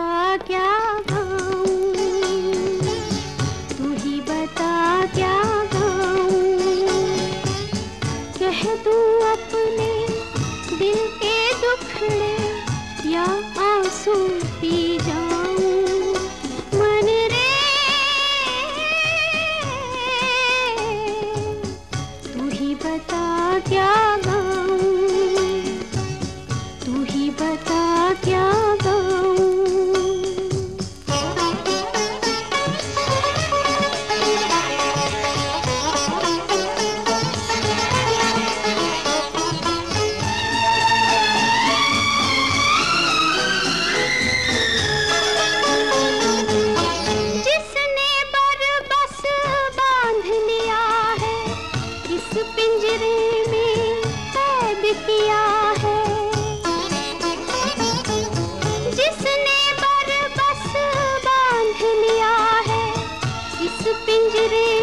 क्या गाऊं, तू ही बता क्या गाऊं। कह दूं अपने दिल के दुखड़े या आंसू पी जाऊं। मन रे तू ही बता क्या गाऊं, तू ही बता क्या गाऊं। जिसने बरबस बांध लिया है, इस पिंजरे में कैद किया है। जिसने बरबस बांध लिया है, इस पिंजरे